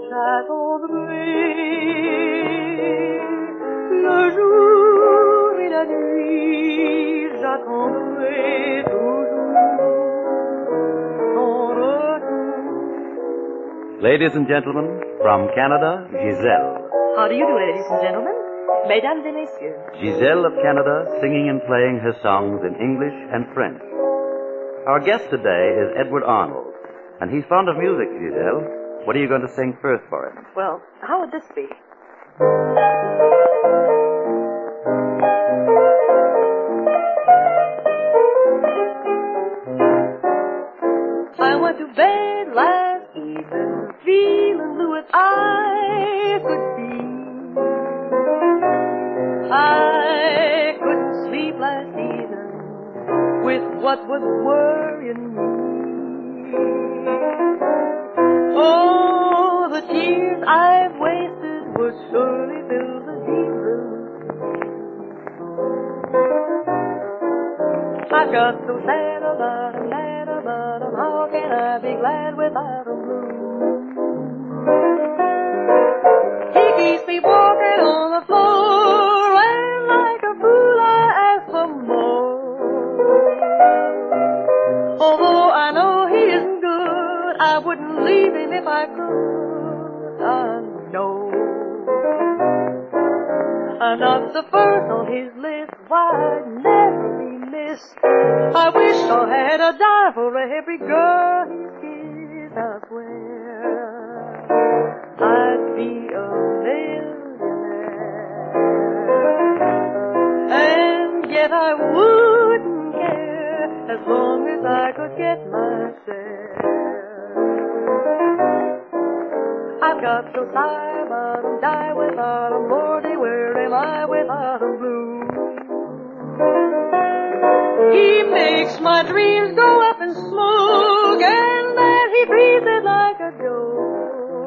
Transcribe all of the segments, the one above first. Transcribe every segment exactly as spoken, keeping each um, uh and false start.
j'attendrai le jour et la nuit, j'attendrai toujours ton retour. Ladies and gentlemen, from Canada, Giselle. How do you do, ladies and gentlemen? Mesdames et messieurs. Giselle of Canada, singing and playing her songs in English and French. Our guest today is Edward Arnold, and he's fond of music, Giselle. What are you going to sing first for him? Well, how would this be? I went to bed last evening, feeling blue as I could be. I couldn't sleep last evening with what was worrying me. Oh, the tears I've wasted would surely fill the deep blue. I've got so sad about him, sad about him, how can I be glad without him blue? He keeps me walking on the floor, and like a fool I ask for more. Although I know he isn't good, I wouldn't leave him if I could. I know I'm not the first on his list, why I'd never be missed. I wish I had a dime for every girl he's kissed. I swear I'd be a millionaire, and yet I wouldn't care as long as I could get my share. I've got so tired about him, die without him, Lordy, where am I without him blue? He makes my dreams go up in smoke, and then he treats it like a joke.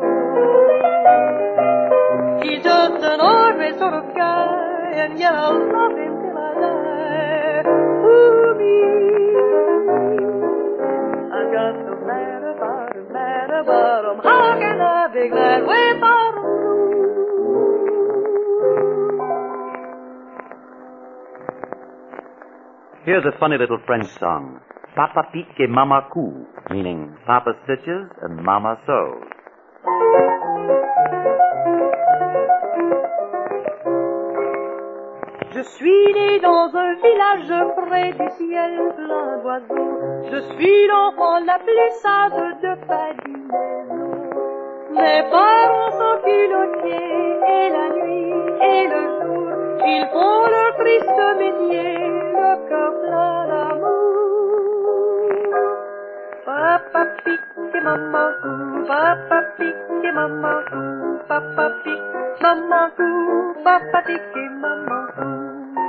He's just an ordinary sort of guy, and yet I'll love him till I die. Ooh, me, I got so mad about him, mad about him, how can I be glad without him blue? Here's a funny little French song, Papa pique et Mama coud, meaning Papa stitches and Mama sews. Je suis né dans un village près du ciel plein d'oiseaux. Je suis l'enfant la plus sage de Padinaison. Mes parents sont culottiers et la nuit et le jour, ils font leur triste métier, le cœur plein d'amour. Papa pique et maman coud, papa pique et maman coud, papa pique, maman coud, papa pique et maman coud.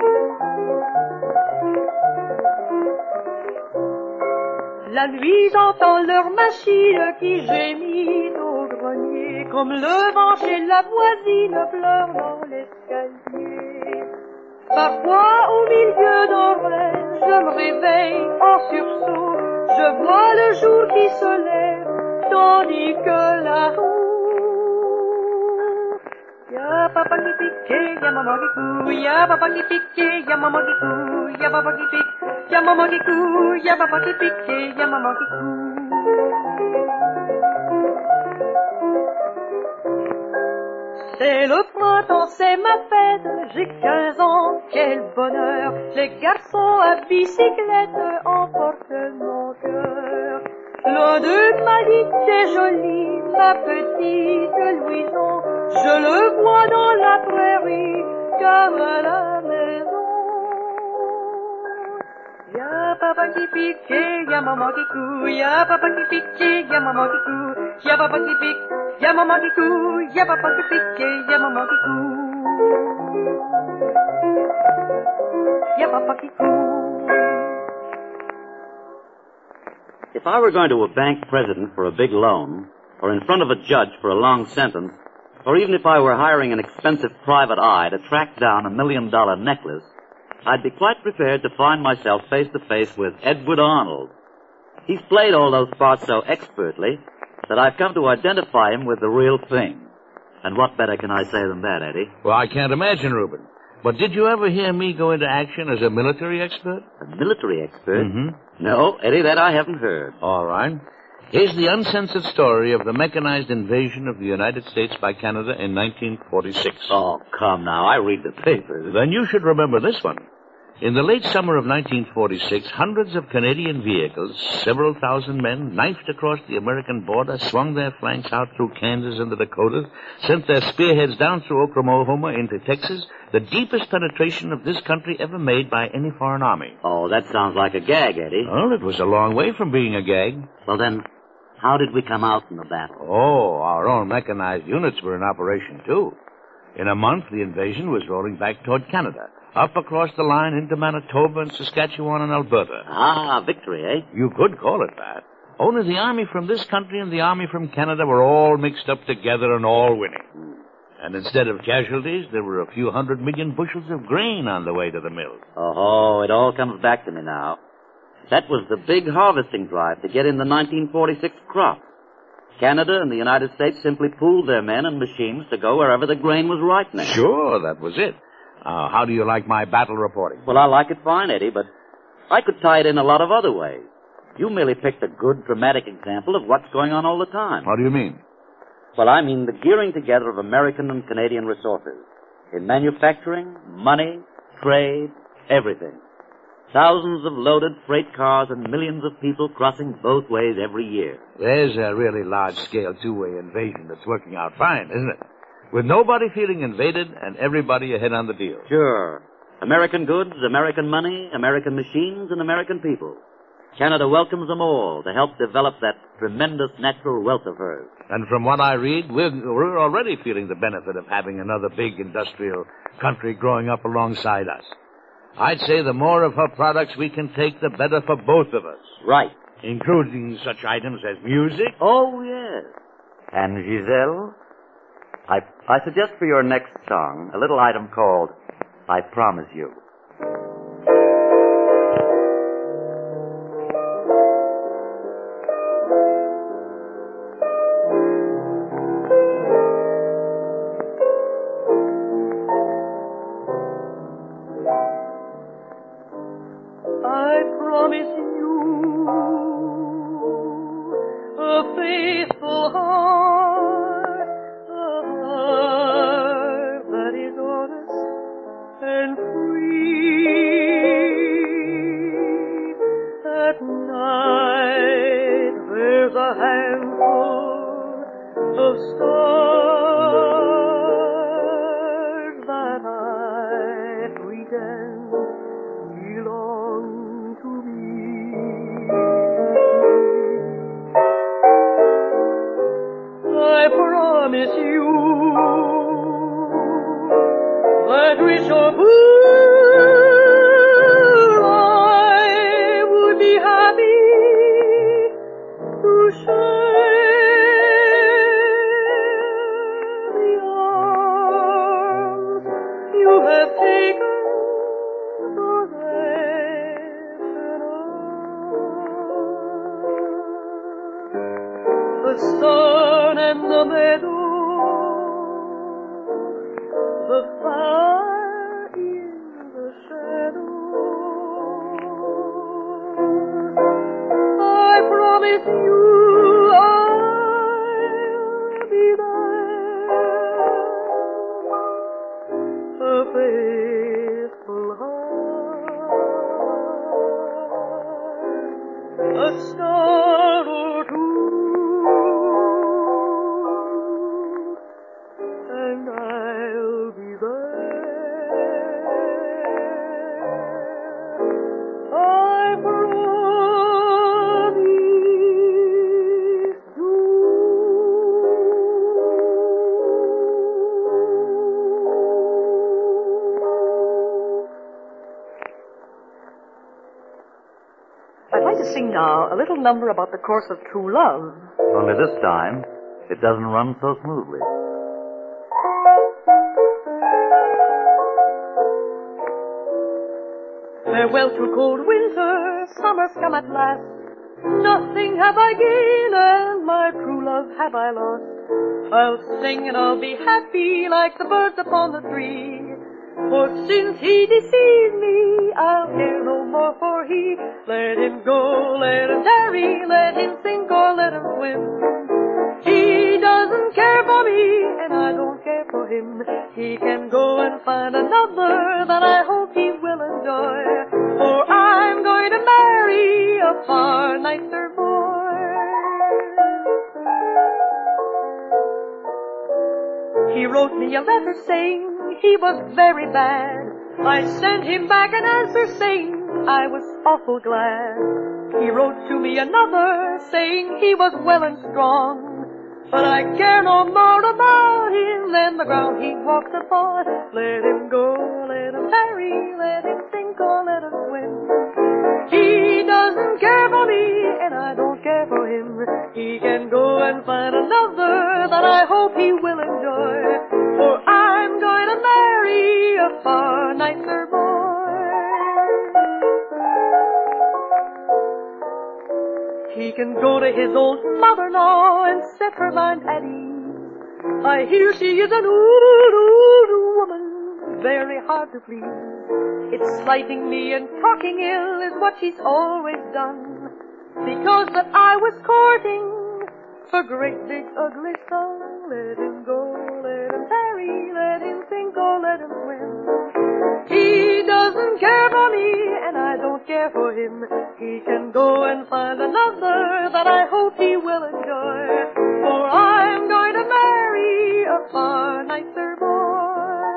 La nuit j'entends leur machine qui gémit au grenier, comme le vent chez la voisine pleure dans l'escalier. Parfois au milieu d'un rêve, je me réveille en sursaut, je vois le jour qui se lève, tandis que là-haut, y'a papa qui pique, y'a maman qui coud, y'a papa qui pique, y'a maman qui coud, y'a papa qui pique, y'a maman qui coud, y'a papa qui pique, y'a maman qui coud. C'est le printemps, c'est ma fête, j'ai quinze ans, quel bonheur. Les garçons à bicyclette emportent mon cœur. L'un d'eux m'a dit t'es jolie, ma petite Louison. Je le vois dans la prairie, comme à la maison. Y'a papa qui pique, y'a maman qui coud, y'a papa qui pique, y'a maman qui coud, y'a papa qui pique, y'a maman qui coud, y'a papa qui pique, y'a maman qui coud, y'a papa qui coud. If I were going to a bank president for a big loan, or in front of a judge for a long sentence, or even if I were hiring an expensive private eye to track down a million-dollar necklace, I'd be quite prepared to find myself face to face with Edward Arnold. He's played all those parts so expertly that I've come to identify him with the real thing. And what better can I say than that, Eddie? Well, I can't imagine, Reuben. But did you ever hear me go into action as a military expert? A military expert? Mm-hmm. No, Eddie, that I haven't heard. All right. Here's the uncensored story of the mechanized invasion of the United States by Canada in nineteen forty-six. Oh, come now. I read the papers. Then you should remember this one. In the late summer of nineteen forty-six, hundreds of Canadian vehicles, several thousand men, knifed across the American border, swung their flanks out through Kansas and the Dakotas, sent their spearheads down through Oklahoma into Texas, the deepest penetration of this country ever made by any foreign army. Oh, that sounds like a gag, Eddie. Well, it was a long way from being a gag. Well, then, how did we come out in the battle? Oh, our own mechanized units were in operation, too. In a month, the invasion was rolling back toward Canada, up across the line into Manitoba and Saskatchewan and Alberta. Ah, victory, eh? You could call it that. Only the army from this country and the army from Canada were all mixed up together and all winning. Hmm. And instead of casualties, there were a few hundred million bushels of grain on the way to the mills. Oh, it all comes back to me now. That was the big harvesting drive to get in the nineteen forty-six crop. Canada and the United States simply pooled their men and machines to go wherever the grain was ripening. Sure, that was it. Uh, how do you like my battle reporting? Well, I like it fine, Eddie, but I could tie it in a lot of other ways. You merely picked a good, dramatic example of what's going on all the time. What do you mean? Well, I mean the gearing together of American and Canadian resources. In manufacturing, money, trade, everything. Thousands of loaded freight cars and millions of people crossing both ways every year. There's a really large-scale two-way invasion that's working out fine, isn't it? With nobody feeling invaded and everybody ahead on the deal. Sure. American goods, American money, American machines, and American people. Canada welcomes them all to help develop that tremendous natural wealth of hers. And from what I read, we're, we're already feeling the benefit of having another big industrial country growing up alongside us. I'd say the more of her products we can take, the better for both of us. Right. Including such items as music. Oh, yes. And Giselle, I, I suggest for your next song a little item called I Promise You. I promise you a faithful heart, a heart that is honest and free. At night there's a handful of stars that I pretend belong to me. I promise you that with your blue I would be happy to share the arms you have taken. The sun and the meadow, the fire in the shadow. I promise you I'll be there, a faithful heart, a star or two. I'd like to sing now a little number about the course of true love. Only this time, it doesn't run so smoothly. Farewell to cold winter, summer's come at last. Nothing have I gained, and my true love have I lost. I'll sing and I'll be happy like the birds upon the tree. For since he deceived me, I'll care no more for he. Let him go, let him tarry, let him sink or let him swim. He doesn't care for me, and I don't care for him. He can go and find another that I hope he will enjoy. For I'm going to marry a far nicer boy. He wrote me a letter saying he was very bad. I sent him back an answer saying I was awful glad. He wrote to me another saying he was well and strong. But I care no more about him than the ground he walks upon. Let him go, let him tarry, let him sink or let him swim. He doesn't care for me, and I don't care for him. He can go and find another that I hope he will enjoy. For I'm going to marry a far nicer boy. He can go to his old mother now and set her mind at ease. I hear she is an old, old woman, very hard to please. It's slighting me and talking ill is what she's always done. Because that I was courting her great big ugly son. Let him go, let him tarry, let him sink or let him swim. He doesn't care for me, and I don't care for him. He can go and find another that I hope he will enjoy. For I'm going to marry a far nicer boy.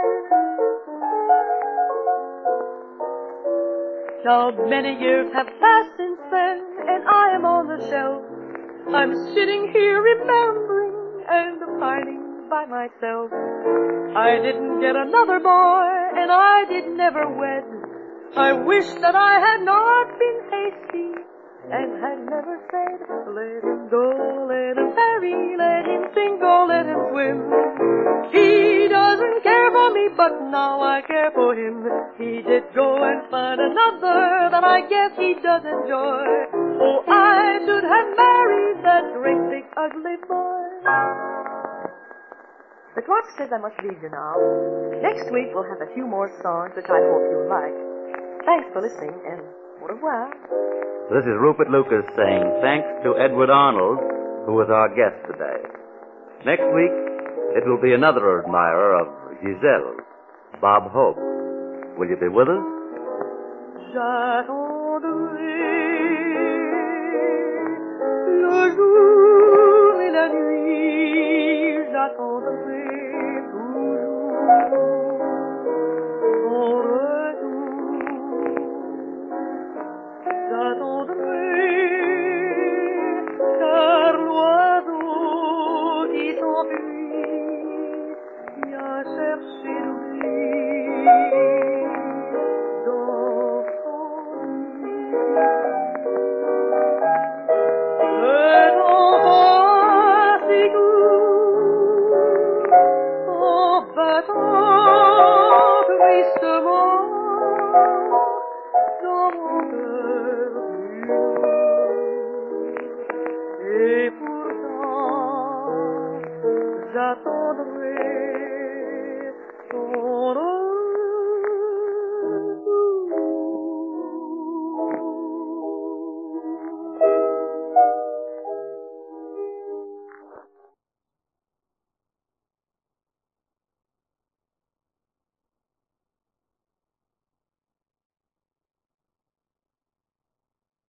Now many years have passed since then, and I am on the shelf. I'm sitting here remembering and pining by myself. I didn't get another boy, and I did never wed. I wish that I had not been hasty and had never said, let him go, let him tarry, let him sink or let him swim. He doesn't care for me, but now I care for him. He did go and find another that I guess he does enjoy. Oh, I should have married that great big ugly boy. The clock says I must leave you now. Next week we'll have a few more songs which I hope you'll like. Thanks for listening, and au revoir. This is Rupert Lucas saying thanks to Edward Arnold, who was our guest today. Next week, it will be another admirer of Giselle, Bob Hope. Will you be with us? J'attendrai le jour et la nuit, j'attendrai toujours ton retour. J'attendrai, car l'oiseau qui s'enfuit vient chercher l'oubli dans son nid. Le temps passe si court, en battant tristement dans mon cœur du nord. Et pourtant, j'attendrai